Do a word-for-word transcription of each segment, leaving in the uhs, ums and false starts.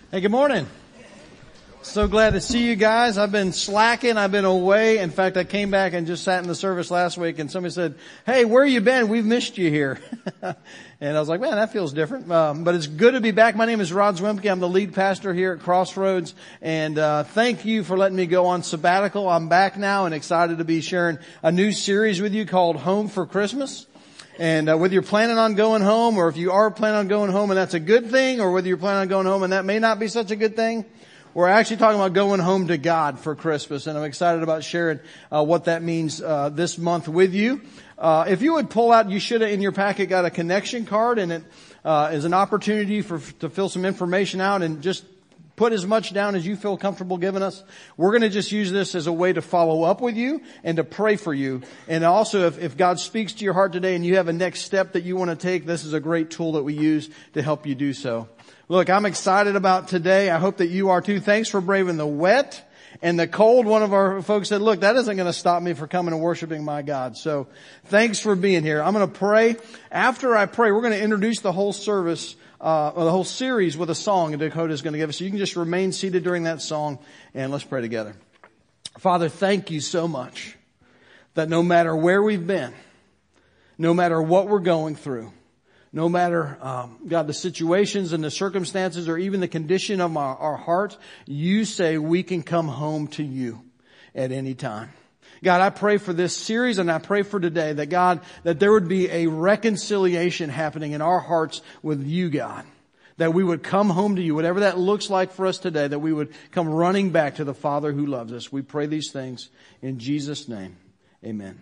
Hey, good morning. So glad to see you guys. I've been slacking. I've been away. In fact, I came back and just sat in the service last week and somebody said, hey, where you been? We've missed you here. And I was like, man, that feels different. Um, but it's good to be back. My name is Rod Zwemke. I'm the lead pastor here at Crossroads. And uh thank you for letting me go on sabbatical. I'm back now and excited to be sharing a new series with you called Home for Christmas. And uh, whether you're planning on going home or if you are planning on going home and that's a good thing, or whether you're planning on going home and that may not be such a good thing, we're actually talking about going home to God for Christmas. And I'm excited about sharing uh, what that means uh this month with you. Uh if you would pull out, you should have in your packet got a connection card, and it uh is an opportunity for to fill some information out and just put as much down as you feel comfortable giving us. We're going to just use this as a way to follow up with you and to pray for you. And also, if, if God speaks to your heart today and you have a next step that you want to take, this is a great tool that we use to help you do so. Look, I'm excited about today. I hope that you are too. Thanks for braving the wet and the cold. One of our folks said, look, that isn't going to stop me from coming and worshiping my God. So thanks for being here. I'm going to pray. After I pray, we're going to introduce the whole service Uh, or the whole series with a song that Dakota is going to give us. So you can just remain seated during that song and let's pray together. Father, thank you so much that no matter where we've been, no matter what we're going through, no matter, um, God, the situations and the circumstances or even the condition of our, our heart, you say we can come home to you at any time. God, I pray for this series and I pray for today that God, that there would be a reconciliation happening in our hearts with you, God. That we would come home to you, whatever that looks like for us today, that we would come running back to the Father who loves us. We pray these things in Jesus' name. Amen.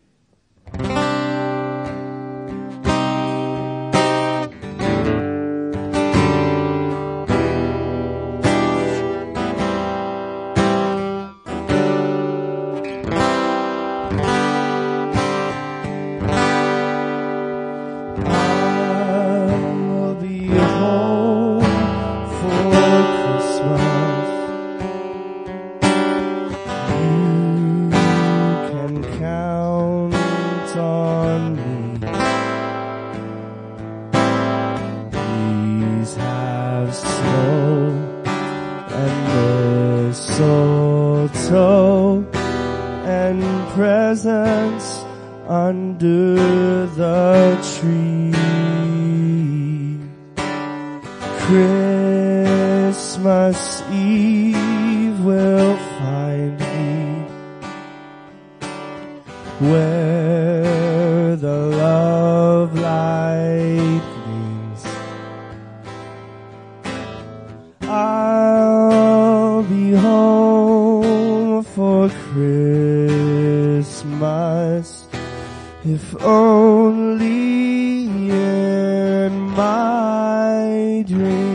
Christmas Eve will find me where the love light gleams. I'll be home for Christmas, if only in my dreams.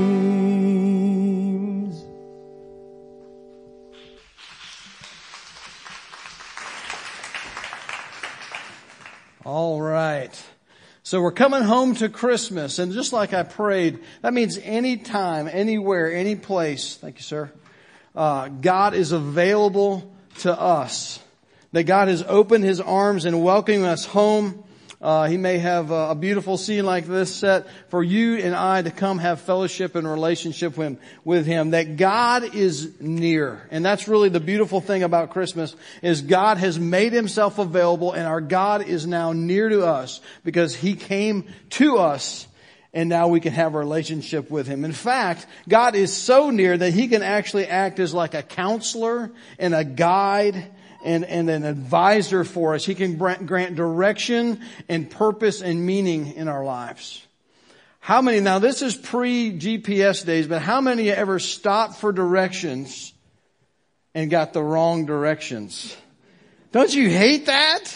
All right. So we're coming home to Christmas, and just like I prayed, that means anytime, anywhere, any place, thank you, sir, uh, God is available to us. That God has opened His arms and welcoming us home. Uh, he may have a, a beautiful scene like this set for you and I to come have fellowship and relationship with, with Him. That God is near. And that's really the beautiful thing about Christmas, is God has made Himself available, and our God is now near to us because He came to us, and now we can have a relationship with Him. In fact, God is so near that He can actually act as like a counselor and a guide and, and an advisor for us. He can grant direction and purpose and meaning in our lives. How many, now this is pre-G P S days, but how many ever stopped for directions and got the wrong directions? Don't you hate that?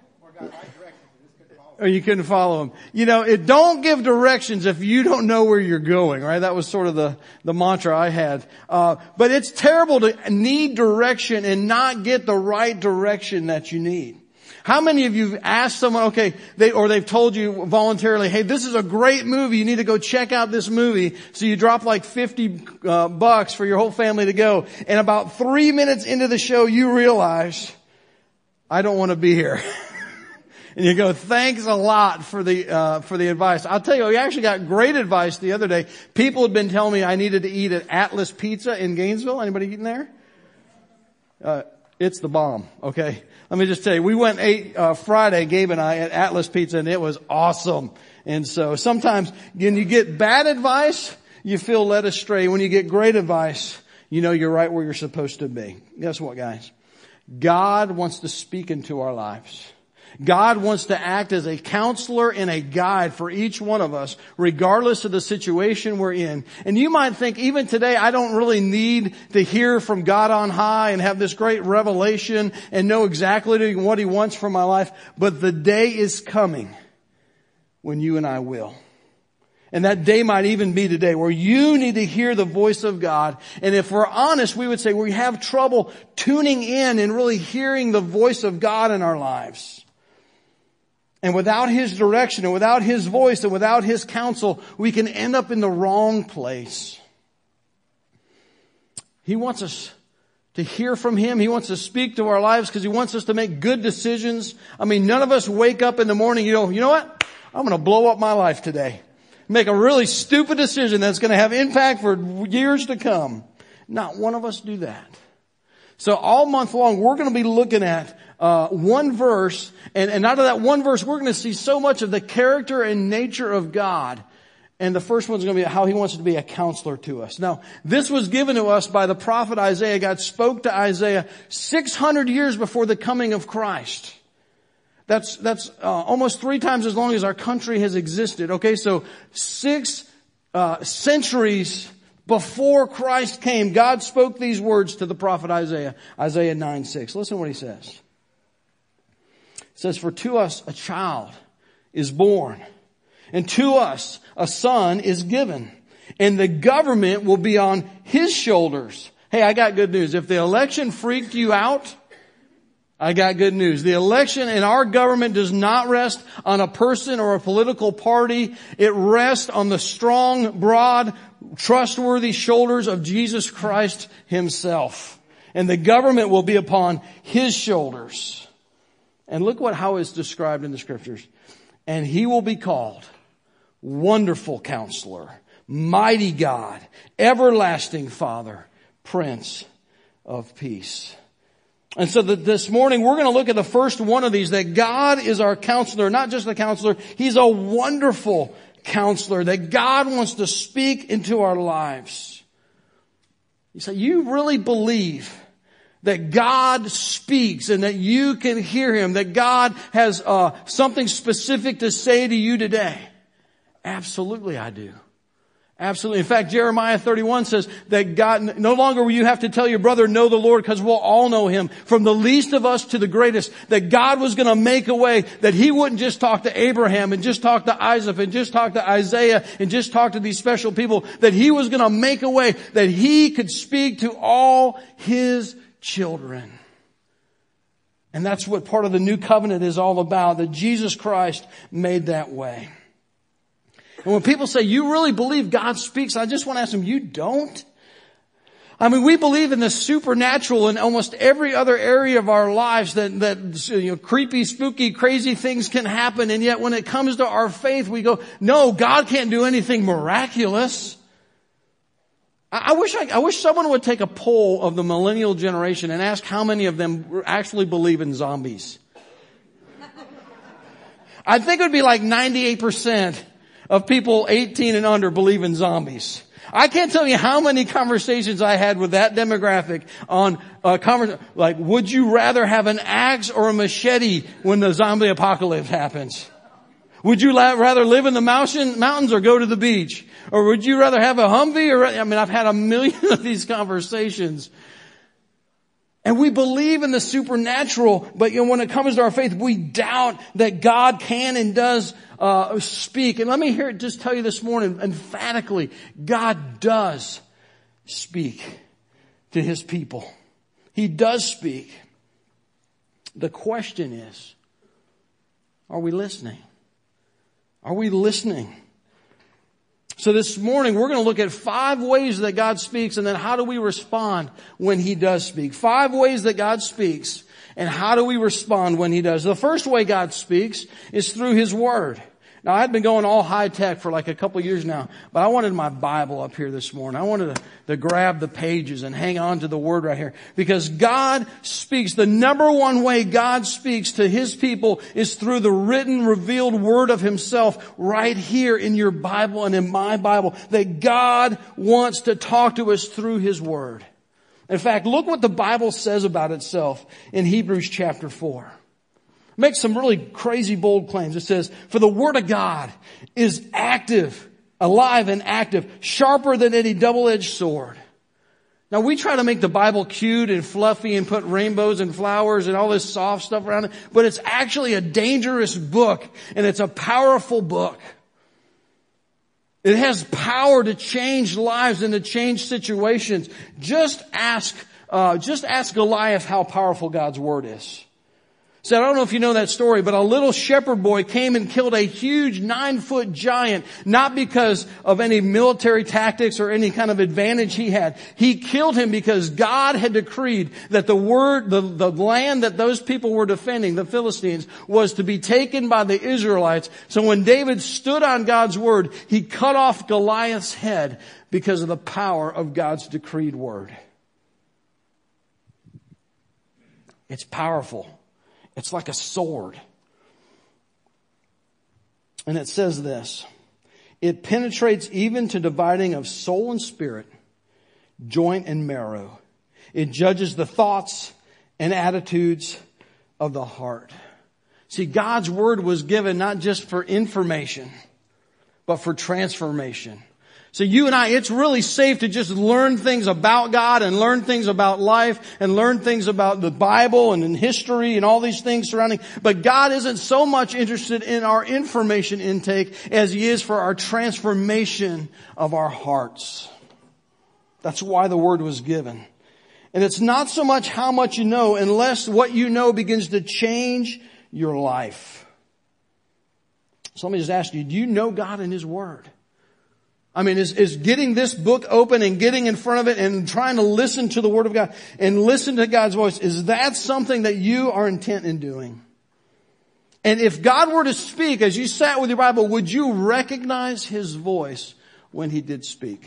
Or you couldn't follow him. You know, it don't give directions if you don't know where you're going, right? That was sort of the, the mantra I had. Uh, but it's terrible to need direction and not get the right direction that you need. How many of you have asked someone, okay, they, or they've told you voluntarily, hey, this is a great movie, you need to go check out this movie. So you drop like fifty, uh, bucks for your whole family to go. And about three minutes into the show, you realize, I don't want to be here. And you go, thanks a lot for the, uh, for the advice. I'll tell you, we actually got great advice the other day. People had been telling me I needed to eat at Atlas Pizza in Gainesville. Anybody eating there? Uh, it's the bomb, okay? Let me just tell you, we went and ate, uh, Friday, Gabe and I, at Atlas Pizza, and it was awesome. And so sometimes when you get bad advice, you feel led astray. When you get great advice, you know you're right where you're supposed to be. Guess what, guys? God wants to speak into our lives. God wants to act as a counselor and a guide for each one of us, regardless of the situation we're in. And you might think, even today, I don't really need to hear from God on high and have this great revelation and know exactly what He wants for my life. But the day is coming when you and I will. And that day might even be today where you need to hear the voice of God. And if we're honest, we would say we have trouble tuning in and really hearing the voice of God in our lives. And without His direction and without His voice and without His counsel, we can end up in the wrong place. He wants us to hear from Him. He wants to speak to our lives because He wants us to make good decisions. I mean, none of us wake up in the morning, you know, you know what? I'm going to blow up my life today. Make a really stupid decision that's going to have impact for years to come. Not one of us do that. So all month long, we're going to be looking at uh one verse, and, and out of that one verse, we're going to see so much of the character and nature of God. And the first one's going to be how He wants to be a counselor to us. Now, this was given to us by the prophet Isaiah. God spoke to Isaiah six hundred years before the coming of Christ. That's, that's uh, almost three times as long as our country has existed. Okay, so six uh centuries before Christ came, God spoke these words to the prophet Isaiah. Isaiah nine six. Listen to what He says. It says, "For to us a child is born, and to us a son is given, and the government will be on His shoulders." Hey, I got good news. If the election freaked you out, I got good news. The election in our government does not rest on a person or a political party. It rests on the strong, broad, trustworthy shoulders of Jesus Christ Himself. And the government will be upon His shoulders. And look what how it's described in the Scriptures. "And He will be called Wonderful Counselor, Mighty God, Everlasting Father, Prince of Peace." And so that this morning we're going to look at the first one of these, that God is our counselor, not just a counselor. He's a wonderful counselor, that God wants to speak into our lives. You say, you really believe that God speaks and that you can hear Him, that God has uh, something specific to say to you today? Absolutely I do. Absolutely. In fact, Jeremiah thirty-one says that God, no longer will you have to tell your brother, know the Lord, because we'll all know Him. From the least of us to the greatest, that God was going to make a way, that He wouldn't just talk to Abraham and just talk to Isaac and just talk to Isaiah and just talk to these special people, that He was going to make a way that He could speak to all His children. And that's what part of the new covenant is all about, that Jesus Christ made that way. And when people say, you really believe God speaks, I just want to ask them, you don't? I mean, we believe in the supernatural in almost every other area of our lives, that, that, you know, creepy, spooky, crazy things can happen. And yet when it comes to our faith, we go, no, God can't do anything miraculous. I, I wish I, I wish someone would take a poll of the millennial generation and ask how many of them actually believe in zombies. I think it would be like ninety-eight percent. Of people eighteen and under believe in zombies. I can't tell you how many conversations I had with that demographic on uh, convers- like, would you rather have an axe or a machete when the zombie apocalypse happens? Would you la- rather live in the mountain, mountains or go to the beach? Or would you rather have a Humvee? Or, I mean, I've had a million of these conversations. And we believe in the supernatural, but you know, when it comes to our faith, we doubt that God can and does uh speak. And let me hear it just tell you this morning emphatically, God does speak to His people. He does speak. The question is, are we listening? Are we listening? So this morning, we're going to look at five ways that God speaks, and then how do we respond when He does speak. Five ways that God speaks. And how do we respond when He does? The first way God speaks is through His Word. Now, I've been going all high tech for like a couple of years now, but I wanted my Bible up here this morning. I wanted to, to grab the pages and hang on to the Word right here, because God speaks. The number one way God speaks to His people is through the written, revealed Word of Himself right here in your Bible and in my Bible, that God wants to talk to us through His Word. In fact, look what the Bible says about itself in Hebrews chapter four. Makes some really crazy bold claims. It says, for the Word of God is active, alive and active, sharper than any double-edged sword. Now, we try to make the Bible cute and fluffy and put rainbows and flowers and all this soft stuff around it, but it's actually a dangerous book, and it's a powerful book. It has power to change lives and to change situations. Just ask, uh, just ask Goliath how powerful God's Word is. So I don't know if you know that story, but a little shepherd boy came and killed a huge nine-foot giant, not because of any military tactics or any kind of advantage he had. He killed him because God had decreed that the word, the, the land that those people were defending, the Philistines, was to be taken by the Israelites. So when David stood on God's word, he cut off Goliath's head because of the power of God's decreed word. It's powerful. It's like a sword. And it says this, it penetrates even to dividing of soul and spirit, joint and marrow. It judges the thoughts and attitudes of the heart. See, God's word was given not just for information, but for transformation. So you and I, it's really safe to just learn things about God and learn things about life and learn things about the Bible and in history and all these things surrounding. But God isn't so much interested in our information intake as He is for our transformation of our hearts. That's why the word was given. And it's not so much how much you know, unless what you know begins to change your life. So let me just ask you, do you know God and His word? I mean, is, is getting this book open and getting in front of it and trying to listen to the Word of God and listen to God's voice, is that something that you are intent in doing? And if God were to speak as you sat with your Bible, would you recognize His voice when He did speak?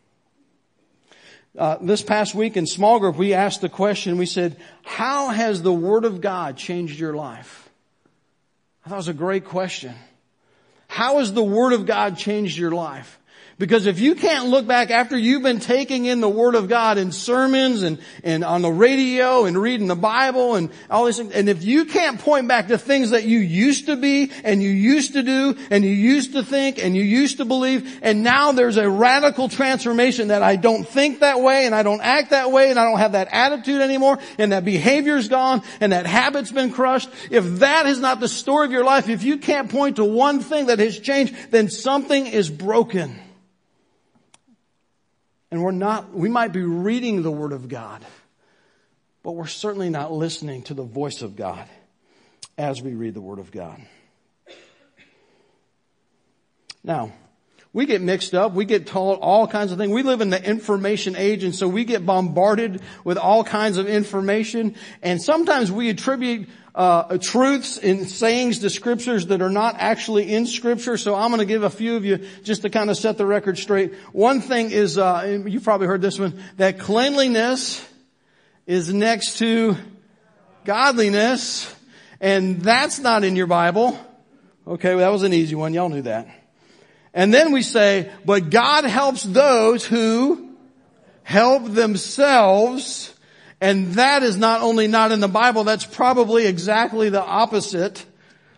Uh, this past week in small group, we asked the question, we said, how has the Word of God changed your life? I thought it was a great question. How has the Word of God changed your life? Because if you can't look back after you've been taking in the Word of God in sermons and, and on the radio and reading the Bible and all these things, and if you can't point back to things that you used to be and you used to do and you used to think and you used to believe, and now there's a radical transformation that I don't think that way and I don't act that way and I don't have that attitude anymore and that behavior's gone and that habit's been crushed, if that is not the story of your life, if you can't point to one thing that has changed, then something is broken. And we're not, we might be reading the Word of God, but we're certainly not listening to the voice of God as we read the Word of God. Now, we get mixed up. We get told all kinds of things. We live in the information age, and so we get bombarded with all kinds of information. And sometimes we attribute uh truths and sayings to scriptures that are not actually in Scripture. So I'm going to give a few of you just to kind of set the record straight. One thing is, uh you've probably heard this one, that cleanliness is next to godliness, and that's not in your Bible. Okay, well, that was an easy one. Y'all knew that. And then we say, but God helps those who help themselves. And that is not only not in the Bible, that's probably exactly the opposite.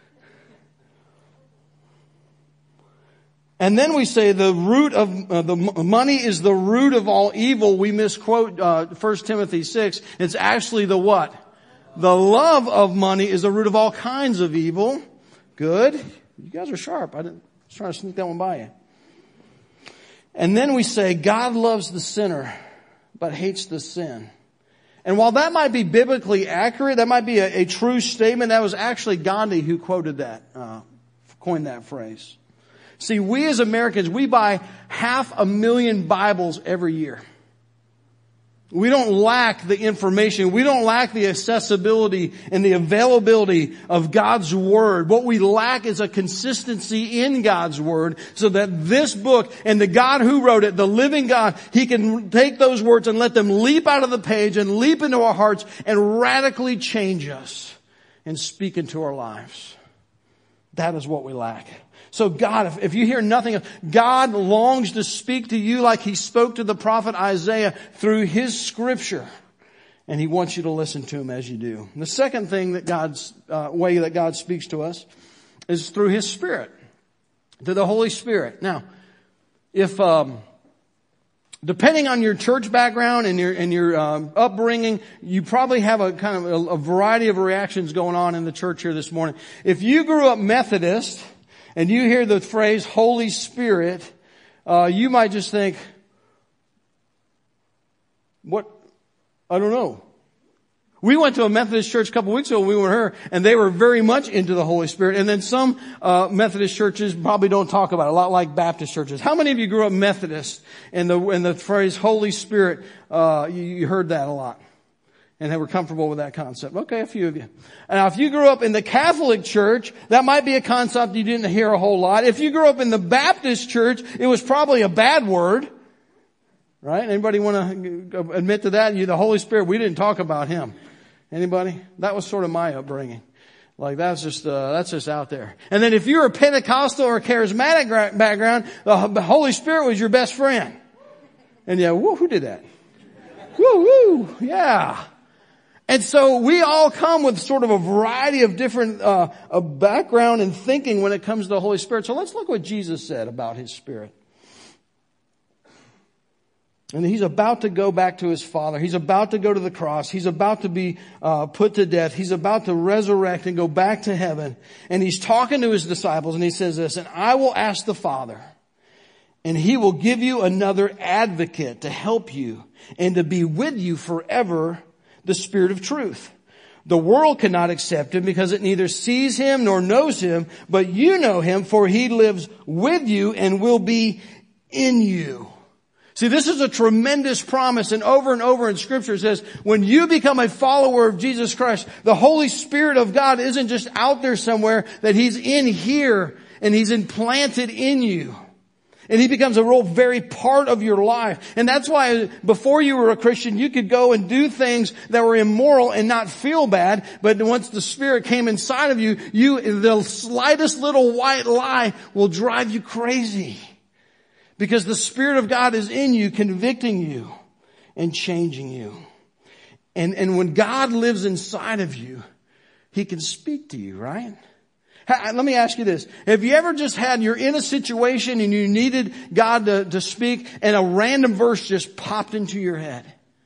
And then we say the root of, uh, the money is the root of all evil. We misquote uh, First Timothy six. It's actually the what? The love of money is the root of all kinds of evil. Good. You guys are sharp. I didn't, I was trying to sneak that one by you. And then we say God loves the sinner, but hates the sin. And while that might be biblically accurate, that might be a, a true statement, that was actually Gandhi who quoted that, uh, coined that phrase. See, we as Americans, we buy half a million Bibles every year. We don't lack the information. We don't lack the accessibility and the availability of God's Word. What we lack is a consistency in God's Word so that this book and the God who wrote it, the living God, He can take those words and let them leap out of the page and leap into our hearts and radically change us and speak into our lives. That is what we lack. So God, if, if you hear nothing else, God longs to speak to you like He spoke to the prophet Isaiah through His scripture. And He wants you to listen to Him as you do. And the second thing that God's, uh, way that God speaks to us is through His Spirit. Through the Holy Spirit. Now, if, um, depending on your church background and your, and your, um, upbringing, you probably have a kind of a, a variety of reactions going on in the church here this morning. If you grew up Methodist, and you hear the phrase Holy Spirit, uh, you might just think, what? I don't know. We went to a Methodist church a couple weeks ago when we were here, and they were very much into the Holy Spirit. And then some uh Methodist churches probably don't talk about it, a lot like Baptist churches. How many of you grew up Methodist and the and the phrase Holy Spirit, uh you, you heard that a lot? And they were comfortable with that concept. Okay, a few of you. Now, if you grew up in the Catholic Church, that might be a concept you didn't hear a whole lot. If you grew up in the Baptist Church, it was probably a bad word. Right? Anybody want to admit to that? You, the Holy Spirit, we didn't talk about Him. Anybody? That was sort of my upbringing. Like that's just, uh, that's just out there. And then if you're a Pentecostal or a charismatic background, the Holy Spirit was your best friend. And yeah, woo, who did that? Woo, woo, yeah. And so we all come with sort of a variety of different uh, uh, background and thinking when it comes to the Holy Spirit. So let's look what Jesus said about His Spirit. And He's about to go back to His Father. He's about to go to the cross. He's about to be uh, put to death. He's about to resurrect and go back to heaven. And He's talking to His disciples and He says this, and I will ask the Father, and He will give you another advocate to help you and to be with you forever, the Spirit of truth. The world cannot accept Him because it neither sees Him nor knows Him, but you know Him, for He lives with you and will be in you. See, this is a tremendous promise, and over and over in Scripture it says, when you become a follower of Jesus Christ, the Holy Spirit of God isn't just out there somewhere, that He's in here and He's implanted in you. And He becomes a real very part of your life. And that's why before you were a Christian, you could go and do things that were immoral and not feel bad. But once the Spirit came inside of you, you, the slightest little white lie will drive you crazy. Because the Spirit of God is in you, convicting you and changing you. And, and when God lives inside of you, He can speak to you, right? Let me ask you this. Have you ever just had, you're in a situation and you needed God to, to speak and a random verse just popped into your head?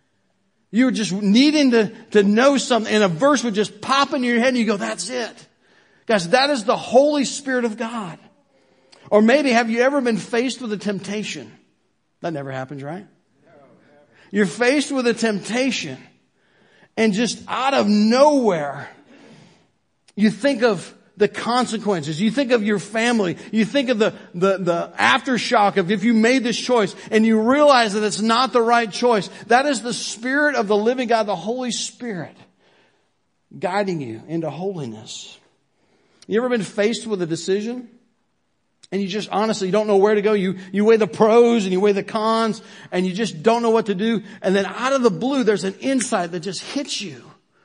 You were just needing to, to know something and a verse would just pop into your head and you go, that's it. Guys, that is the Holy Spirit of God. Or maybe have you ever been faced with a temptation? That never happens, right? You're faced with a temptation and just out of nowhere, you think of the consequences. You think of your family. You think of the, the, the aftershock of if you made this choice and you realize that it's not the right choice. That is the Spirit of the living God, the Holy Spirit, guiding you into holiness. You ever been faced with a decision and you just honestly don't know where to go? You, you weigh the pros and you weigh the cons and you just don't know what to do. And then out of the blue, there's an insight that just hits you.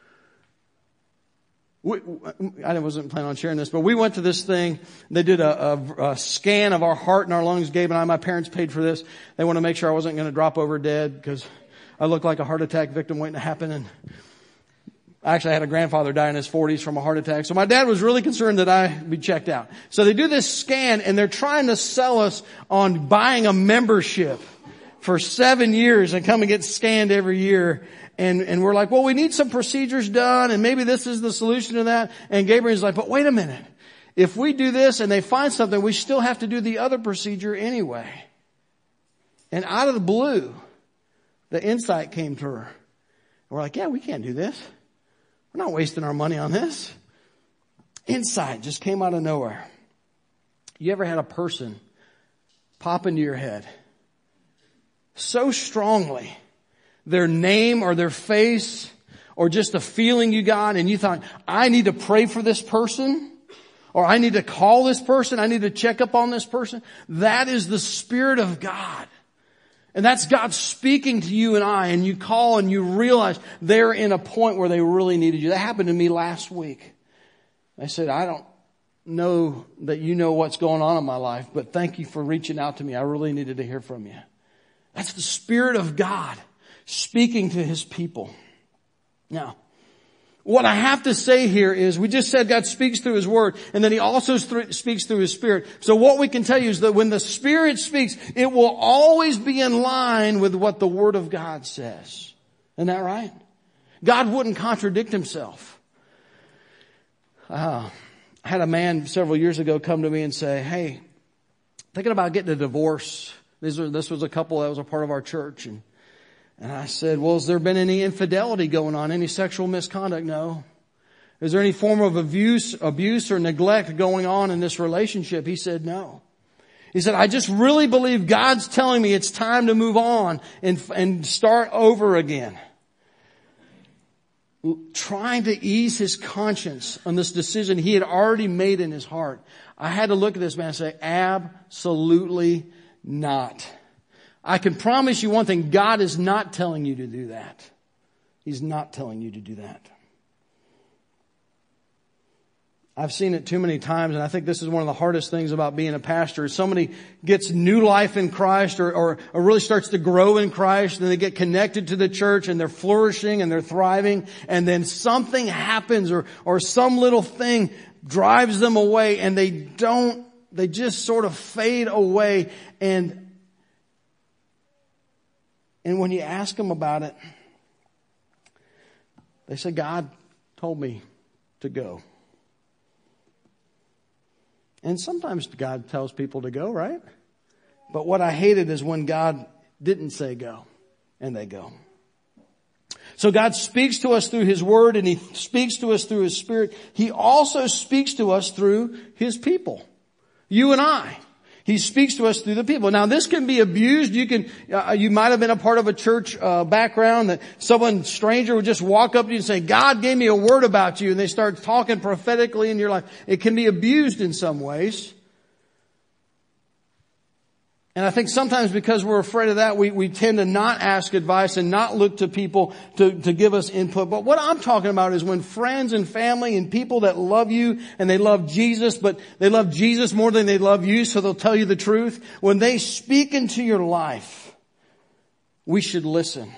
We, I wasn't planning on sharing this, but we went to this thing. They did a, a, a scan of our heart and our lungs. Gabe and I, my parents paid for this. They want to make sure I wasn't going to drop over dead because I looked like a heart attack victim waiting to happen. And actually, I had a grandfather die in his forties from a heart attack. So my dad was really concerned that I be checked out. So they do this scan and they're trying to sell us on buying a membership for seven years and come and get scanned every year. And, and we're like, well, we need some procedures done and maybe this is the solution to that. And Gabriel's like, but wait a minute. If we do this and they find something, we still have to do the other procedure anyway. And out of the blue, the insight came to her. And we're like, yeah, we can't do this. We're not wasting our money on this. Insight just came out of nowhere. You ever had a person pop into your head so strongly their name or their face or just a feeling you got and you thought, I need to pray for this person or I need to call this person, I need to check up on this person. That is the Spirit of God. And that's God speaking to you and I, and you call and you realize they're in a point where they really needed you. That happened to me last week. I said, I don't know that you know what's going on in my life, but thank you for reaching out to me. I really needed to hear from you. That's the Spirit of God speaking to His people. Now, what I have to say here is we just said God speaks through His Word, and then He also th- speaks through His Spirit. So what we can tell you is that when the Spirit speaks, it will always be in line with what the Word of God says. Isn't that right? God wouldn't contradict Himself. Uh, I had a man several years ago come to me and say, hey, thinking about getting a divorce. This was, this was a couple that was a part of our church. And And I said, well, has there been any infidelity going on? Any sexual misconduct? No. Is there any form of abuse, abuse or neglect going on in this relationship? He said, no. He said, I just really believe God's telling me it's time to move on and, and start over again. Trying to ease his conscience on this decision he had already made in his heart. I had to look at this man and say, absolutely not. I can promise you one thing, God is not telling you to do that. He's not telling you to do that. I've seen it too many times, and I think this is one of the hardest things about being a pastor. Somebody gets new life in Christ or, or, or really starts to grow in Christ, and they get connected to the church, and they're flourishing and they're thriving, and then something happens or, or some little thing drives them away, and they don't, they just sort of fade away. And And when you ask them about it, they say, God told me to go. And sometimes God tells people to go, right? But what I hated is when God didn't say go, and they go. So God speaks to us through His Word, and He speaks to us through His Spirit. He also speaks to us through His people, you and I. He speaks to us through the people. Now, this can be abused. You can, uh, you might have been a part of a church uh, background that someone stranger would just walk up to you and say, God gave me a word about you, and they start talking prophetically in your life. It can be abused in some ways. And I think sometimes because we're afraid of that, we, we tend to not ask advice and not look to people to, to give us input. But what I'm talking about is when friends and family and people that love you and they love Jesus, but they love Jesus more than they love you, so they'll tell you the truth. When they speak into your life, we should listen.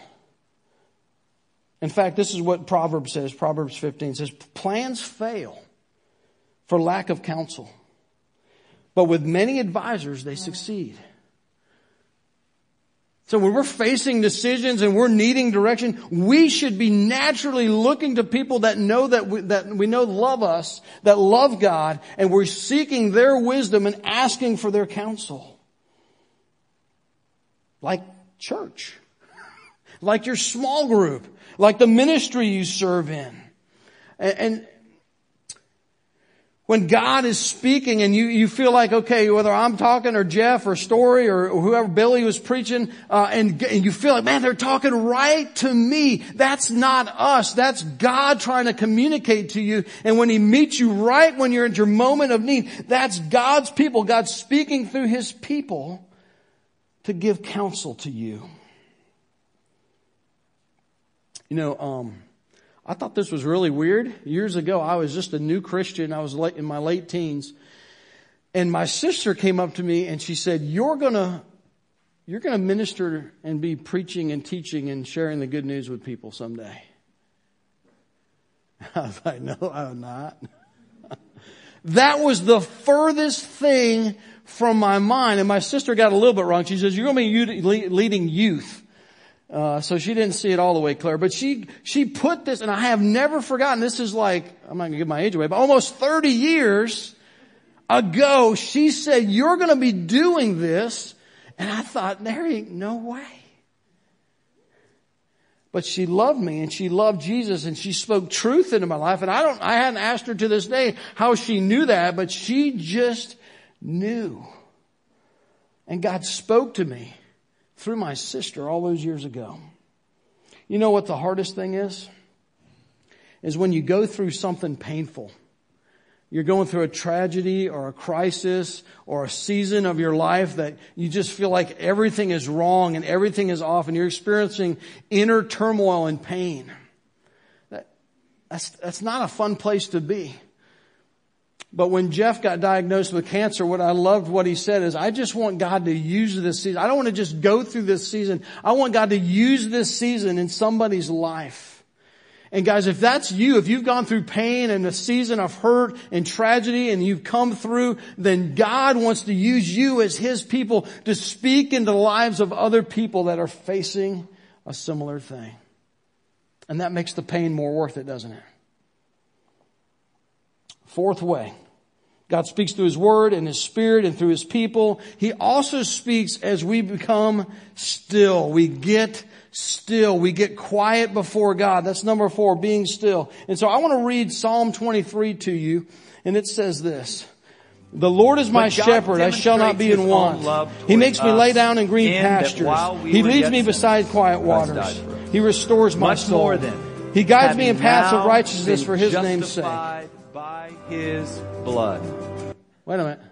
In fact, this is what Proverbs says. Proverbs fifteen says, plans fail for lack of counsel, but with many advisors they succeed. So when we're facing decisions and we're needing direction, we should be naturally looking to people that know that we, that we know love us, that love God, and we're seeking their wisdom and asking for their counsel. Like church. Like your small group. Like the ministry you serve in. And, and when God is speaking and you, you feel like, okay, whether I'm talking or Jeff or Story or whoever, Billy was preaching, uh, and, and you feel like, man, they're talking right to me. That's not us. That's God trying to communicate to you. And when He meets you right when you're at your moment of need, that's God's people. God's speaking through His people to give counsel to you. You know, um, I thought this was really weird. Years ago, I was just a new Christian. I was late, in my late teens. And my sister came up to me and she said, you're gonna, you're gonna minister and be preaching and teaching and sharing the good news with people someday. I was like, no, I'm not. That was the furthest thing from my mind. And my sister got a little bit wrong. She says, you're gonna be leading youth. Uh, so she didn't see it all the way clear, but she, she put this, and I have never forgotten, this is like, I'm not gonna give my age away, but almost thirty years ago, she said, you're gonna be doing this. And I thought, there ain't no way. But she loved me and she loved Jesus and she spoke truth into my life. And I don't, I hadn't asked her to this day how she knew that, but she just knew. And God spoke to me through my sister all those years ago. You know what the hardest thing is? Is when you go through something painful. You're going through a tragedy or a crisis or a season of your life that you just feel like everything is wrong and everything is off and you're experiencing inner turmoil and pain. That, that's, that's not a fun place to be. But when Jeff got diagnosed with cancer, what I loved what he said is, I just want God to use this season. I don't want to just go through this season. I want God to use this season in somebody's life. And guys, if that's you, if you've gone through pain and a season of hurt and tragedy and you've come through, then God wants to use you as His people to speak into the lives of other people that are facing a similar thing. And that makes the pain more worth it, doesn't it? Fourth way, God speaks through His Word and His Spirit and through His people. He also speaks as we become still. We get still. We get quiet before God. That's number four, being still. And so I want to read Psalm twenty-three to you, and it says this. The Lord is my shepherd, I shall not be in want. He makes me lay down in green pastures. He leads me beside quiet waters. He restores my soul. He guides me in paths of righteousness for His name's sake. By His blood. Wait a minute.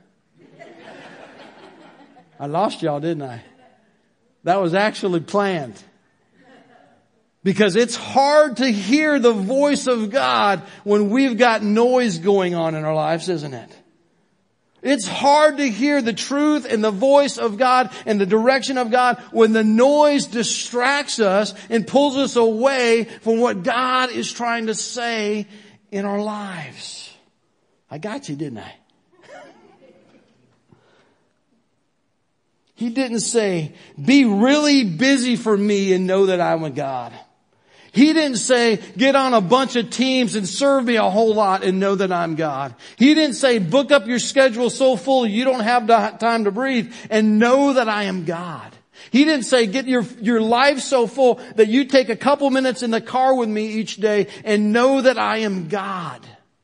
I lost y'all, didn't I? That was actually planned. Because it's hard to hear the voice of God when we've got noise going on in our lives, isn't it? It's hard to hear the truth and the voice of God and the direction of God when the noise distracts us and pulls us away from what God is trying to say in our lives. I got you, didn't I? He didn't say, be really busy for me and know that I'm a God. He didn't say, get on a bunch of teams and serve me a whole lot and know that I'm God. He didn't say, book up your schedule so full you don't have time to breathe and know that I am God. He didn't say, get your, your life so full that you take a couple minutes in the car with me each day and know that I am God.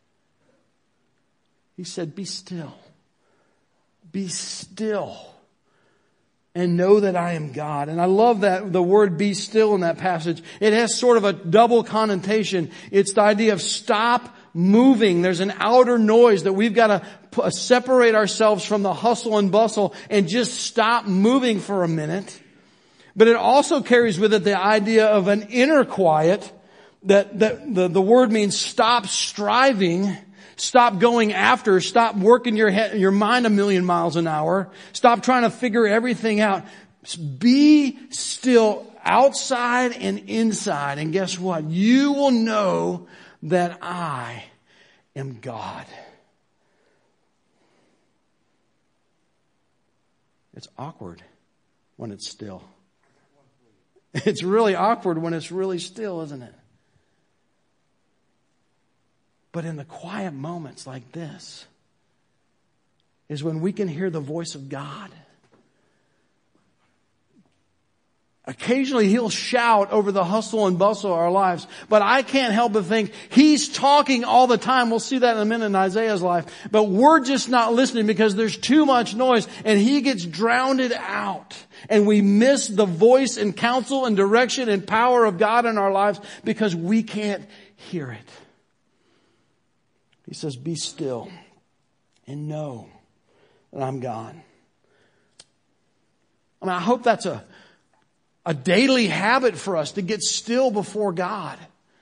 He said, be still. Be still. And know that I am God. And I love that the word be still in that passage. It has sort of a double connotation. It's the idea of stop moving. There's an outer noise that we've got to p- separate ourselves from the hustle and bustle and just stop moving for a minute. But it also carries with it the idea of an inner quiet that, that the, the word means stop striving. Stop going after, stop working your head, your mind a million miles an hour. Stop trying to figure everything out. Be still outside and inside. And guess what? You will know that I am God. It's awkward when it's still. It's really awkward when it's really still, isn't it? But in the quiet moments like this is when we can hear the voice of God. Occasionally He'll shout over the hustle and bustle of our lives, but I can't help but think He's talking all the time. We'll see that in a minute in Isaiah's life. But we're just not listening because there's too much noise and He gets drowned out. And we miss the voice and counsel and direction and power of God in our lives because we can't hear it. He says, be still and know that I'm God. I mean, I hope that's a, a daily habit for us to get still before God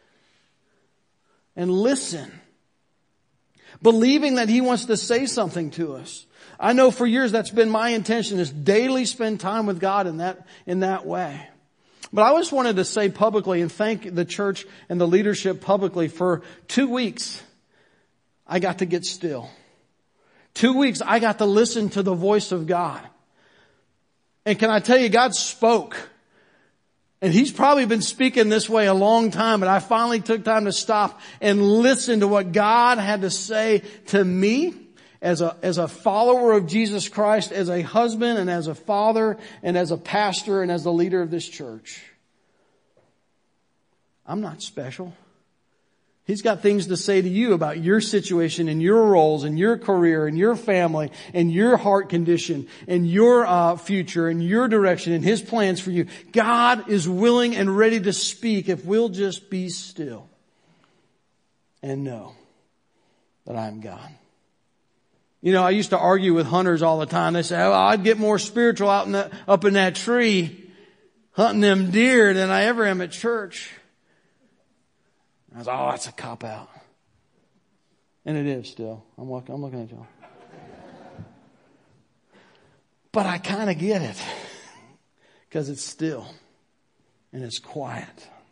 and listen, believing that He wants to say something to us. I know for years that's been my intention, is daily spend time with God in that, in that way. But I just wanted to say publicly and thank the church and the leadership publicly for two weeks. I got to get still. Two weeks, I got to listen to the voice of God. And can I tell you, God spoke. And He's probably been speaking this way a long time, but I finally took time to stop and listen to what God had to say to me as a, as a follower of Jesus Christ, as a husband and as a father and as a pastor and as the leader of this church. I'm not special. He's got things to say to you about your situation and your roles and your career and your family and your heart condition and your uh, future and your direction and His plans for you. God is willing and ready to speak if we'll just be still and know that I'm God. You know, I used to argue with hunters all the time. They say, oh, I'd get more spiritual out in the, up in that tree hunting them deer than I ever am at church. I was, oh, that's a cop-out. And it is still. I'm looking, I'm looking at y'all. But I kind of get it. Because it's still. And it's quiet.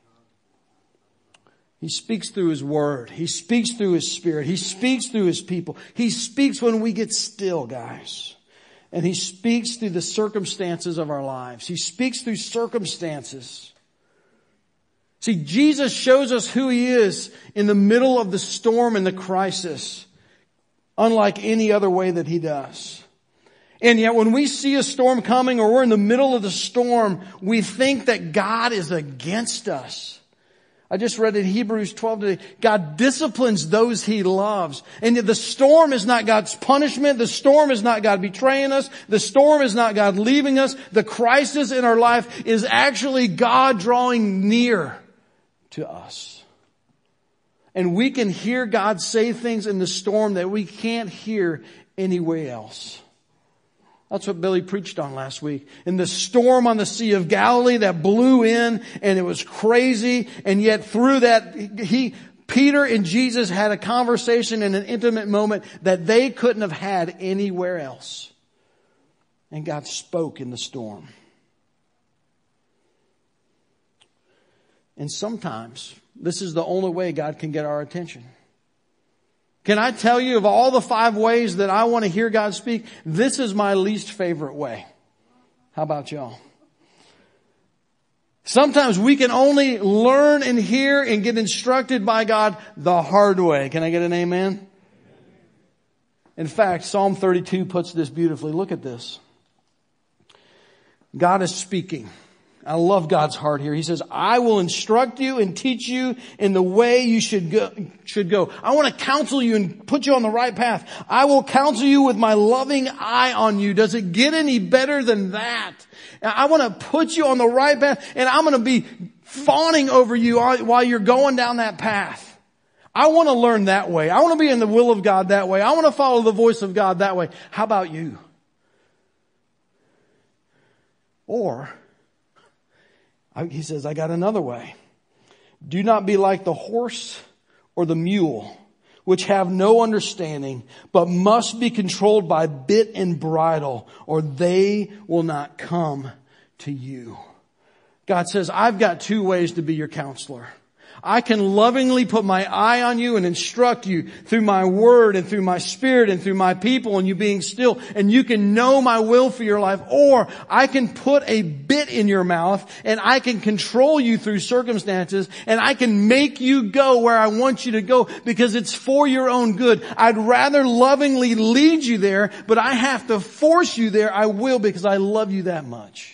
He speaks through His Word. He speaks through His Spirit. He speaks through His people. He speaks when we get still, guys. And He speaks through the circumstances of our lives. He speaks through circumstances. See, Jesus shows us who He is in the middle of the storm and the crisis, unlike any other way that He does. And yet when we see a storm coming or we're in the middle of the storm, we think that God is against us. I just read in Hebrews twelve today, God disciplines those He loves. And the storm is not God's punishment. The storm is not God betraying us. The storm is not God leaving us. The crisis in our life is actually God drawing near to us. And we can hear God say things in the storm that we can't hear anywhere else. That's what Billy preached on last week. In the storm on the Sea of Galilee that blew in and it was crazy. And yet through that, he, Peter and Jesus had a conversation in an intimate moment that they couldn't have had anywhere else. And God spoke in the storm. And sometimes this is the only way God can get our attention. Can I tell you of all the five ways that I want to hear God speak, this is my least favorite way. How about y'all? Sometimes we can only learn and hear and get instructed by God the hard way. Can I get an amen? In fact, Psalm thirty-two puts this beautifully. Look at this. God is speaking. I love God's heart here. He says, I will instruct you and teach you in the way you should go, should go. I want to counsel you and put you on the right path. I will counsel you with my loving eye on you. Does it get any better than that? I want to put you on the right path, and I'm going to be fawning over you while you're going down that path. I want to learn that way. I want to be in the will of God that way. I want to follow the voice of God that way. How about you? Or He says, I got another way. Do not be like the horse or the mule, which have no understanding, but must be controlled by bit and bridle, or they will not come to you. God says, I've got two ways to be your counselor. I can lovingly put my eye on you and instruct you through my word and through my spirit and through my people and you being still, and you can know my will for your life. Or I can put a bit in your mouth and I can control you through circumstances and I can make you go where I want you to go because it's for your own good. I'd rather lovingly lead you there, but I have to force you there. I will, because I love you that much.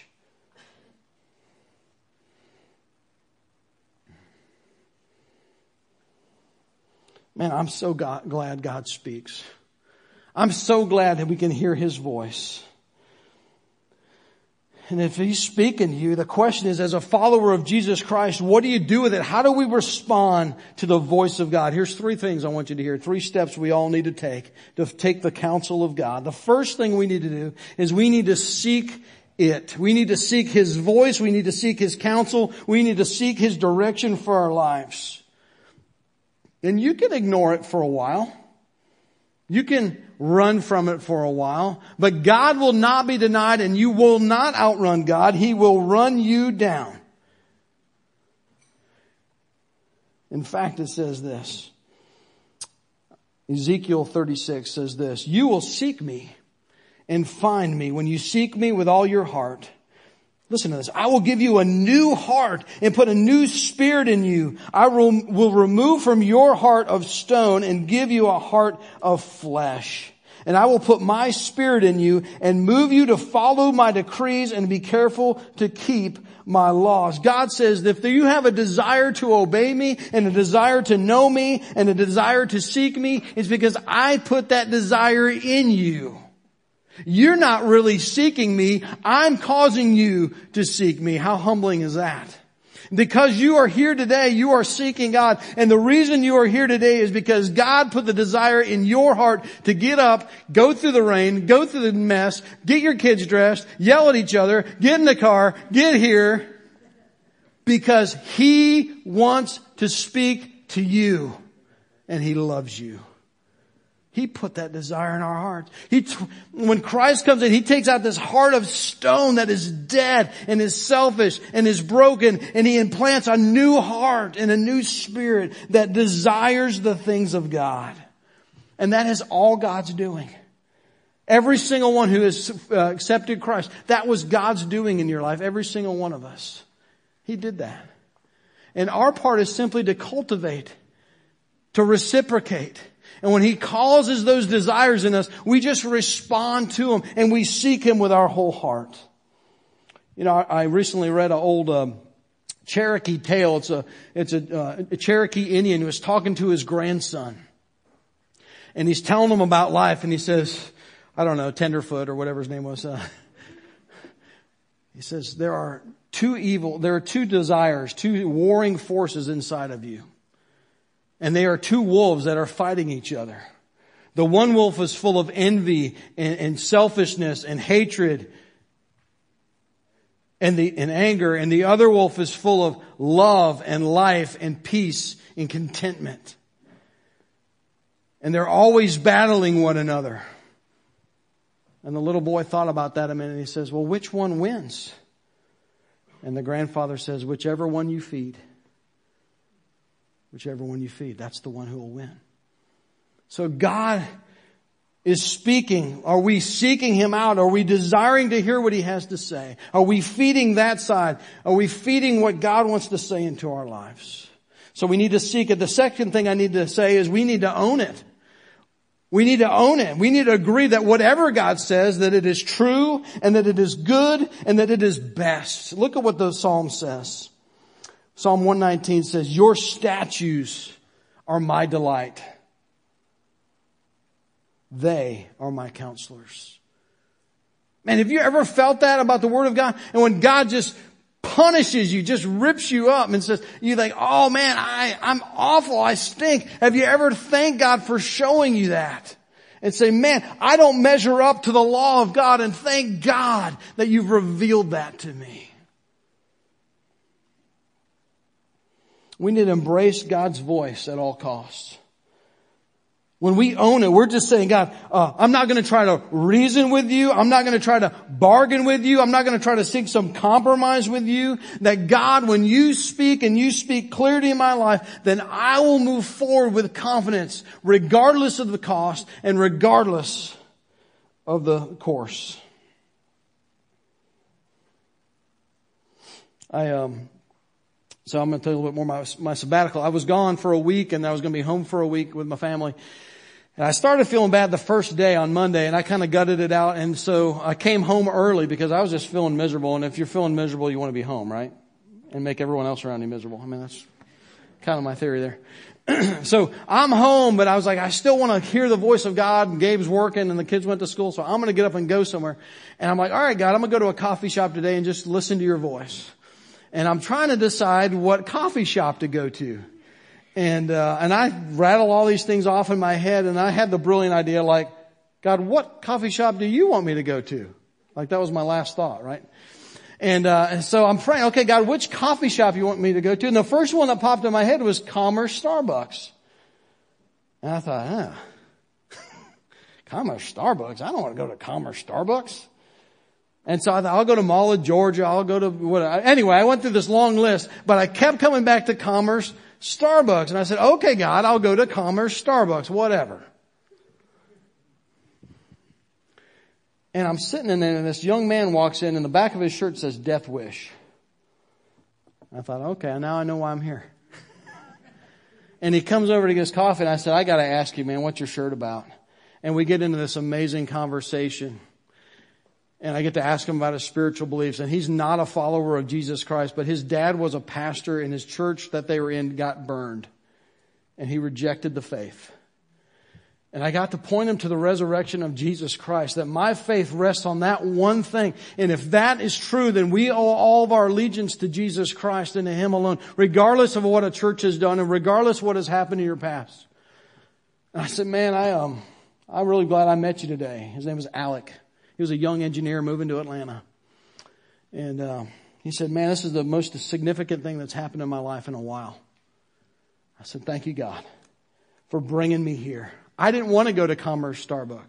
Man, I'm so God, glad God speaks. I'm so glad that we can hear His voice. And if He's speaking to you, the question is, as a follower of Jesus Christ, what do you do with it? How do we respond to the voice of God? Here's three things I want you to hear. Three steps we all need to take to take the counsel of God. The first thing we need to do is we need to seek it. We need to seek His voice. We need to seek His counsel. We need to seek His direction for our lives. And you can ignore it for a while. You can run from it for a while. But God will not be denied, and you will not outrun God. He will run you down. In fact, it says this. Ezekiel thirty-six says this. You will seek me and find me when you seek me with all your heart. Listen to this. I will give you a new heart and put a new spirit in you. I will remove from your heart of stone and give you a heart of flesh. And I will put my spirit in you and move you to follow my decrees and be careful to keep my laws. God says that if you have a desire to obey me and a desire to know me and a desire to seek me, it's because I put that desire in you. You're not really seeking me. I'm causing you to seek me. How humbling is that? Because you are here today, you are seeking God. And the reason you are here today is because God put the desire in your heart to get up, go through the rain, go through the mess, get your kids dressed, yell at each other, get in the car, get here. Because He wants to speak to you. And He loves you. He put that desire in our hearts. He, t- when Christ comes in, He takes out this heart of stone that is dead and is selfish and is broken, and He implants a new heart and a new spirit that desires the things of God. And that is all God's doing. Every single one who has uh, accepted Christ, that was God's doing in your life. Every single one of us. He did that. And our part is simply to cultivate, to reciprocate. And when He causes those desires in us, we just respond to Him and we seek Him with our whole heart. You know, I, I recently read an old um, Cherokee tale. It's a it's a, uh, a Cherokee Indian who was talking to his grandson, and he's telling him about life. And he says, I don't know, Tenderfoot or whatever his name was. Uh, he says there are two evil, there are two desires, two warring forces inside of you. And they are two wolves that are fighting each other. The one wolf is full of envy and, and selfishness and hatred and, the, and anger. And the other wolf is full of love and life and peace and contentment. And they're always battling one another. And the little boy thought about that a minute and he says, well, which one wins? And the grandfather says, whichever one you feed. Whichever one you feed, that's the one who will win. So God is speaking. Are we seeking Him out? Are we desiring to hear what He has to say? Are we feeding that side? Are we feeding what God wants to say into our lives? So we need to seek it. The second thing I need to say is we need to own it. We need to own it. We need to agree that whatever God says, that it is true and that it is good and that it is best. Look at what the Psalm says. Psalm one nineteen says, your statutes are my delight. They are my counselors. Man, have you ever felt that about the Word of God? And when God just punishes you, just rips you up and says, you think, oh man, I, I'm awful, I stink. Have you ever thanked God for showing you that? And say, man, I don't measure up to the law of God, and thank God that you've revealed that to me. We need to embrace God's voice at all costs. When we own it, we're just saying, God, uh, I'm not going to try to reason with you. I'm not going to try to bargain with you. I'm not going to try to seek some compromise with you. That God, when you speak and you speak clearly in my life, then I will move forward with confidence, regardless of the cost and regardless of the course. I, um, So I'm going to tell you a little bit more about my, my sabbatical. I was gone for a week and I was going to be home for a week with my family. And I started feeling bad the first day on Monday and I kind of gutted it out. And so I came home early because I was just feeling miserable. And if you're feeling miserable, you want to be home, right? And make everyone else around you miserable. I mean, that's kind of my theory there. So I'm home, but I was like, I still want to hear the voice of God. And Gabe's working and the kids went to school. So I'm going to get up and go somewhere. And I'm like, all right, God, I'm going to go to a coffee shop today and just listen to your voice. And I'm trying to decide what coffee shop to go to. And, uh, and I rattle all these things off in my head, and I had the brilliant idea like, God, what coffee shop do you want me to go to? Like that was my last thought, right? And, uh, and so I'm praying, okay, God, which coffee shop you want me to go to? And the first one that popped in my head was Commerce Starbucks. And I thought, huh, Commerce Starbucks? I don't want to go to Commerce Starbucks. And so I thought, I'll go to Mall of Georgia. I'll go to whatever. Anyway, I went through this long list, but I kept coming back to Commerce Starbucks. And I said, okay, God, I'll go to Commerce Starbucks, whatever. And I'm sitting in there and this young man walks in and the back of his shirt says Death Wish. I thought, okay, now I know why I'm here. And he comes over to get his coffee and I said, I got to ask you, man, what's your shirt about? And we get into this amazing conversation. And I get to ask him about his spiritual beliefs. And he's not a follower of Jesus Christ, but his dad was a pastor, and his church that they were in got burned. And he rejected the faith. And I got to point him to the resurrection of Jesus Christ, that my faith rests on that one thing. And if that is true, then we owe all of our allegiance to Jesus Christ and to Him alone, regardless of what a church has done and regardless of what has happened in your past. And I said, man, I, um, I'm really glad I met you today. His name was Alec. He was a young engineer moving to Atlanta. And uh, he said, man, this is the most significant thing that's happened in my life in a while. I said, thank you, God, for bringing me here. I didn't want to go to Commerce Starbucks.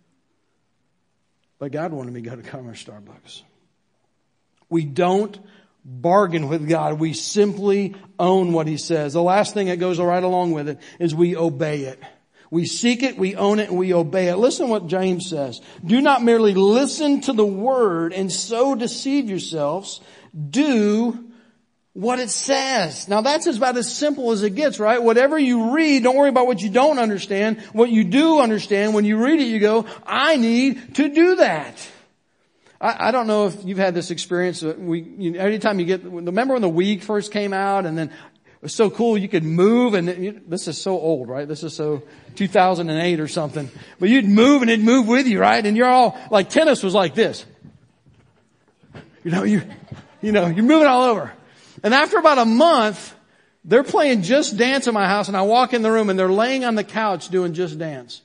But God wanted me to go to Commerce Starbucks. We don't bargain with God. We simply own what He says. The last thing that goes right along with it is we obey it. We seek it, we own it, and we obey it. Listen to what James says. Do not merely listen to the word and so deceive yourselves. Do what it says. Now that's about as simple as it gets, right? Whatever you read, don't worry about what you don't understand. What you do understand, when you read it, you go, I need to do that. I, I don't know if you've had this experience. We, you, every time you get, remember when the Wii first came out, and then it was so cool you could move, and you, this is so old, right? This is so two thousand eight or something. But you'd move and it'd move with you, right? And you're all, like tennis was like this. You know, you, you know, you're moving all over. And after about a month, they're playing Just Dance in my house, and I walk in the room and they're laying on the couch doing Just Dance.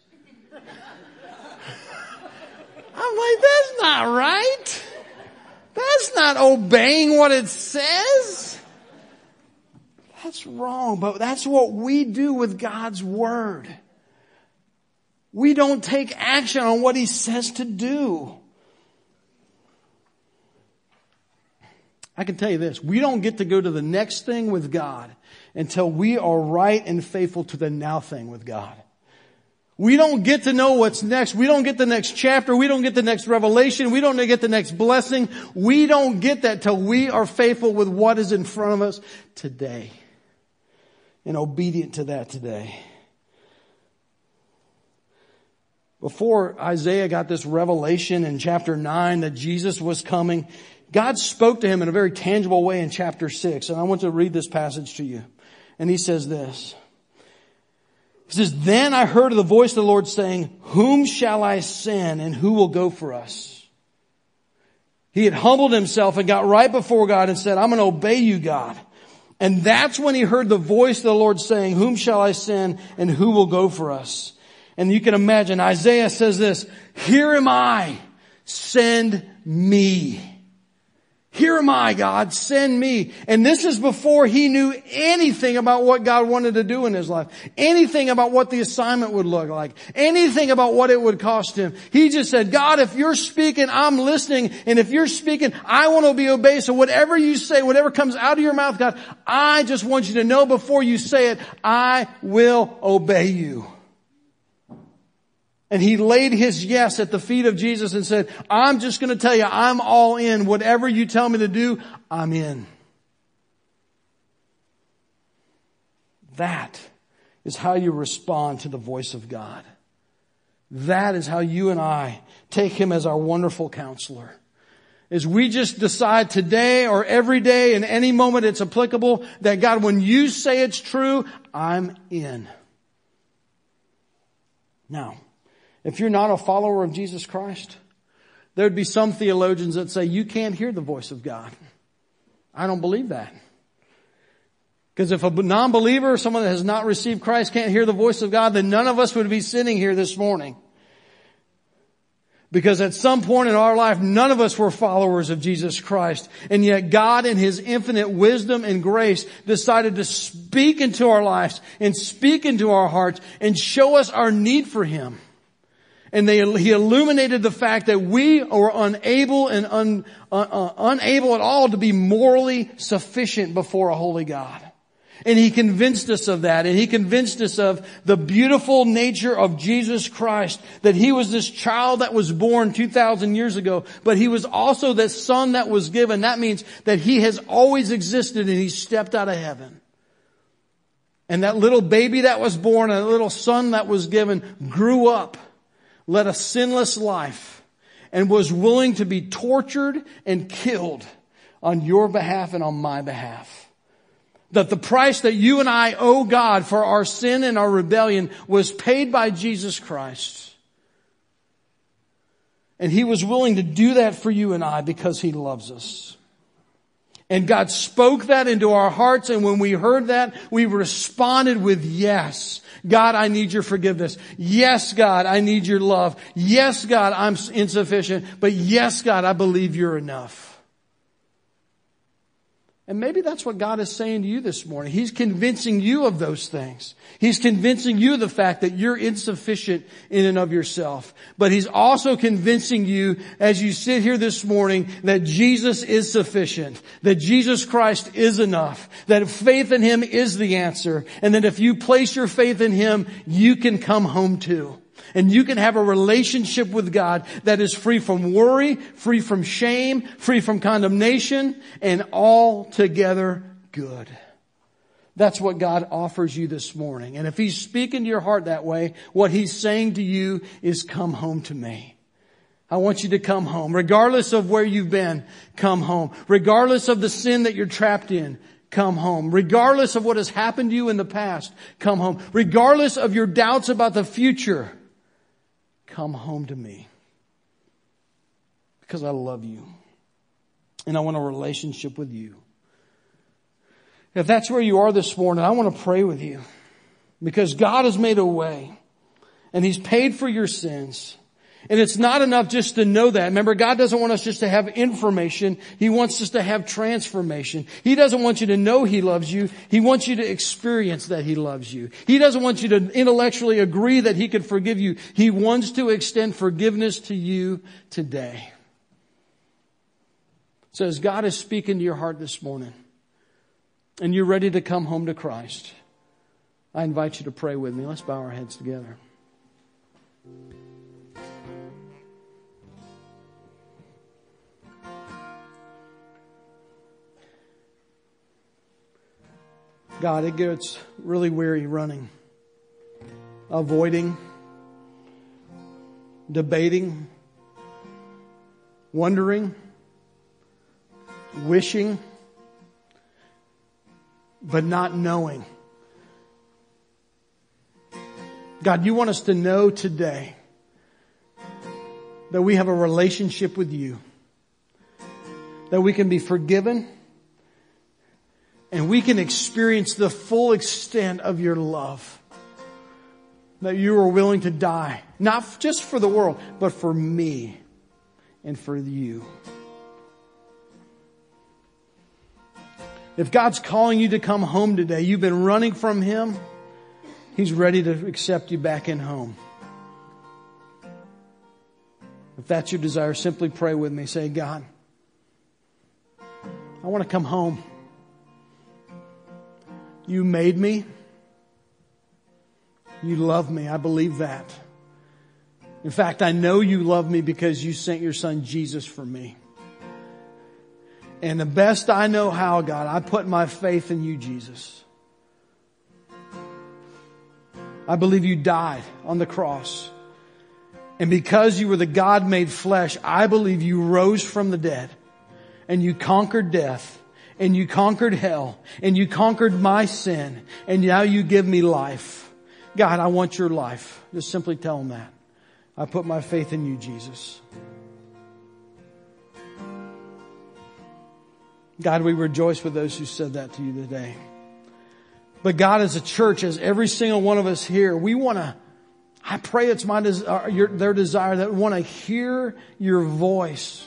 I'm like, that's not right. That's not obeying what it says. That's wrong, but that's what we do with God's Word. We don't take action on what He says to do. I can tell you this, we don't get to go to the next thing with God until we are right and faithful to the now thing with God. We don't get to know what's next. We don't get the next chapter. We don't get the next revelation. We don't get the next blessing. We don't get that till we are faithful with what is in front of us today and obedient to that today. Before Isaiah got this revelation in chapter nine that Jesus was coming, God spoke to him in a very tangible way in chapter six. And I want to read this passage to you. And he says this. He says, then I heard the voice of the Lord saying, whom shall I send and who will go for us? He had humbled himself and got right before God and said, I'm going to obey you, God. And that's when he heard the voice of the Lord saying, whom shall I send and who will go for us? And you can imagine Isaiah says this, here am I, send me. Here am I, God, send me. And this is before he knew anything about what God wanted to do in his life. Anything about what the assignment would look like. Anything about what it would cost him. He just said, God, if you're speaking, I'm listening. And if you're speaking, I want to be obeyed. So whatever you say, whatever comes out of your mouth, God, I just want you to know before you say it, I will obey you. And he laid his yes at the feet of Jesus and said, I'm just going to tell you, I'm all in. Whatever you tell me to do, I'm in. That is how you respond to the voice of God. That is how you and I take Him as our wonderful counselor. As we just decide today or every day in any moment it's applicable that God, when you say it's true, I'm in. Now, if you're not a follower of Jesus Christ, there'd be some theologians that say you can't hear the voice of God. I don't believe that. Because if a non-believer, someone that has not received Christ, can't hear the voice of God, then none of us would be sitting here this morning. Because at some point in our life, none of us were followers of Jesus Christ. And yet God in His infinite wisdom and grace decided to speak into our lives and speak into our hearts and show us our need for Him. And they, He illuminated the fact that we are unable and un, uh, uh, unable at all to be morally sufficient before a holy God. And He convinced us of that. And He convinced us of the beautiful nature of Jesus Christ. That He was this child that was born two thousand years ago. But He was also the Son that was given. That means that He has always existed and He stepped out of heaven. And that little baby that was born, and that little son that was given, grew up led a sinless life, and was willing to be tortured and killed on your behalf and on my behalf. That the price that you and I owe God for our sin and our rebellion was paid by Jesus Christ. And He was willing to do that for you and I because He loves us. And God spoke that into our hearts, and when we heard that, we responded with yes. God, I need your forgiveness. Yes, God, I need your love. Yes, God, I'm insufficient. But yes, God, I believe you're enough. And maybe that's what God is saying to you this morning. He's convincing you of those things. He's convincing you of the fact that you're insufficient in and of yourself. But He's also convincing you as you sit here this morning that Jesus is sufficient, that Jesus Christ is enough, that faith in Him is the answer, and that if you place your faith in Him, you can come home too. And you can have a relationship with God that is free from worry, free from shame, free from condemnation, and altogether good. That's what God offers you this morning. And if He's speaking to your heart that way, what He's saying to you is, come home to me. I want you to come home. Regardless of where you've been, come home. Regardless of the sin that you're trapped in, come home. Regardless of what has happened to you in the past, come home. Regardless of your doubts about the future, come home to me. Because I love you. And I want a relationship with you. If that's where you are this morning, I want to pray with you. Because God has made a way. And He's paid for your sins. And it's not enough just to know that. Remember, God doesn't want us just to have information. He wants us to have transformation. He doesn't want you to know He loves you. He wants you to experience that He loves you. He doesn't want you to intellectually agree that He can forgive you. He wants to extend forgiveness to you today. So as God is speaking to your heart this morning, and you're ready to come home to Christ, I invite you to pray with me. Let's bow our heads together. God, it gets really weary running, avoiding, debating, wondering, wishing, but not knowing. God, you want us to know today that we have a relationship with you, that we can be forgiven, and we can experience the full extent of your love. That you are willing to die, not just for the world, but for me and for you. If God's calling you to come home today, you've been running from Him, He's ready to accept you back in home. If that's your desire, simply pray with me. Say, God, I want to come home. You made me. You love me. I believe that. In fact, I know you love me because you sent your Son Jesus for me. And the best I know how, God, I put my faith in you, Jesus. I believe you died on the cross. And because you were the God made flesh, I believe you rose from the dead. And you conquered death. And you conquered hell. And you conquered my sin. And now you give me life. God, I want your life. Just simply tell Him that. I put my faith in you, Jesus. God, we rejoice with those who said that to you today. But God, as a church, as every single one of us here, we want to, I pray it's my desire, your, their desire that we want to hear your voice.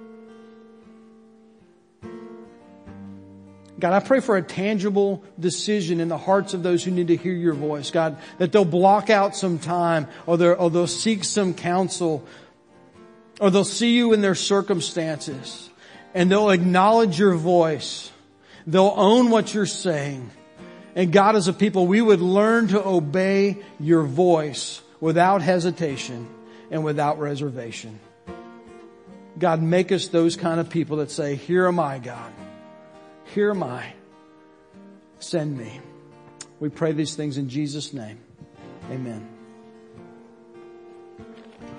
God, I pray for a tangible decision in the hearts of those who need to hear your voice. God, that they'll block out some time, or, or they'll seek some counsel, or they'll see you in their circumstances, and they'll acknowledge your voice. They'll own what you're saying. And God, as a people, we would learn to obey your voice without hesitation and without reservation. God, make us those kind of people that say, here am I, God. Here am I. Send me. We pray these things in Jesus' name. Amen.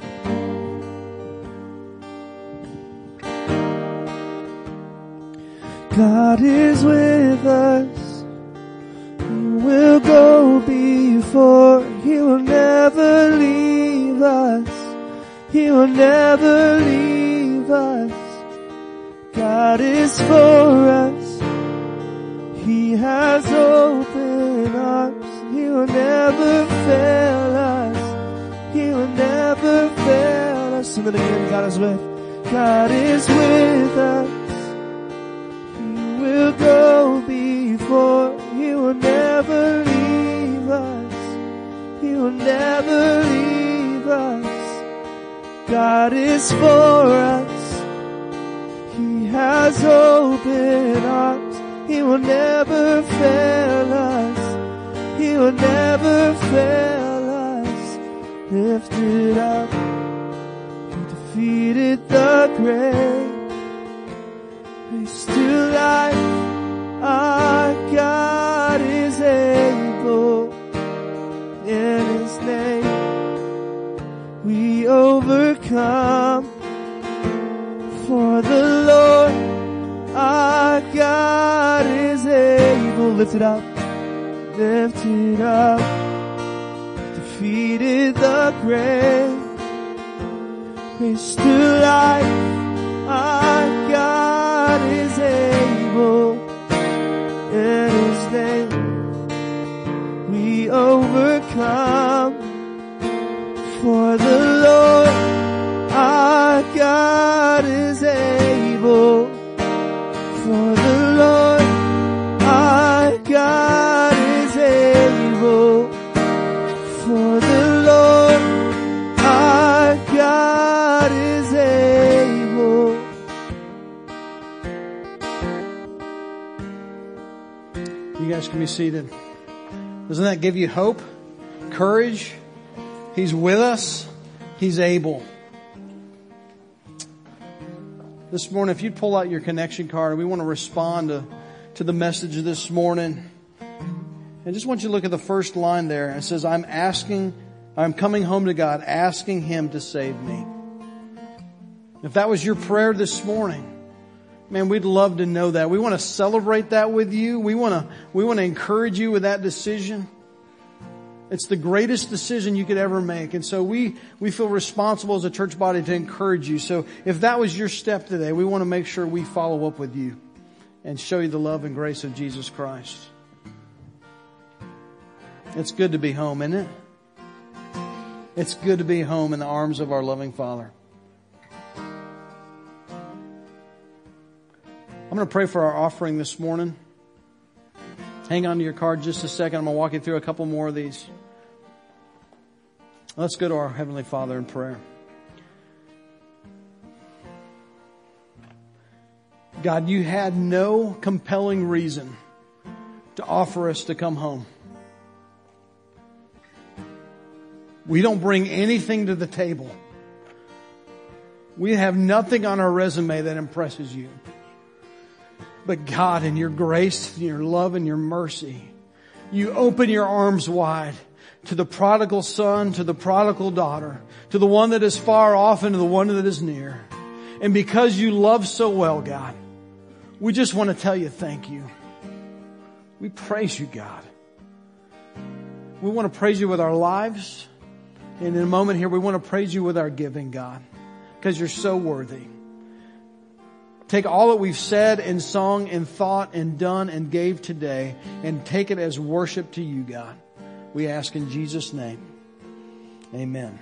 God is with us. He will go before. He will never leave us. He will never leave us. God is for us. He has opened arms. He will never fail us. He will never fail us. Sing it again. God is with. God is with us. He will go before. He will never leave us. He will never leave us. God is for us. He has opened arms. He will never fail us. He will never fail us. Lifted up, He defeated the grave. Raised to life, our God is able. In His name we overcome. For the Lord our God is able. Lift it up, lift it up. Defeated the grave. Raised to life, our God is able. In His name we overcome. For the Lord our God is able. For the Lord our God is able. For the Lord our God is able. You guys can be seated. Doesn't that give you hope? Courage? He's with us. He's able. This morning, if you'd pull out your connection card, we want to respond to, to the message of this morning. I just want you to look at the first line there. It says, I'm asking, I'm coming home to God, asking Him to save me. If that was your prayer this morning, man, we'd love to know that. We want to celebrate that with you. We want to, we want to encourage you with that decision. It's the greatest decision you could ever make. And so we, we feel responsible as a church body to encourage you. So if that was your step today, we want to make sure we follow up with you and show you the love and grace of Jesus Christ. It's good to be home, isn't it? It's good to be home in the arms of our loving Father. I'm going to pray for our offering this morning. Hang on to your card just a second. I'm going to walk you through a couple more of these. Let's go to our Heavenly Father in prayer. God, you had no compelling reason to offer us to come home. We don't bring anything to the table. We have nothing on our resume that impresses you. But God, in your grace, and your love, and your mercy, you open your arms wide to the prodigal son, to the prodigal daughter, to the one that is far off and to the one that is near. And because you love so well, God, we just want to tell you thank you. We praise you, God. We want to praise you with our lives. And in a moment here, we want to praise you with our giving, God, because you're so worthy. Take all that we've said and sung and thought and done and gave today and take it as worship to you, God. We ask in Jesus' name. Amen.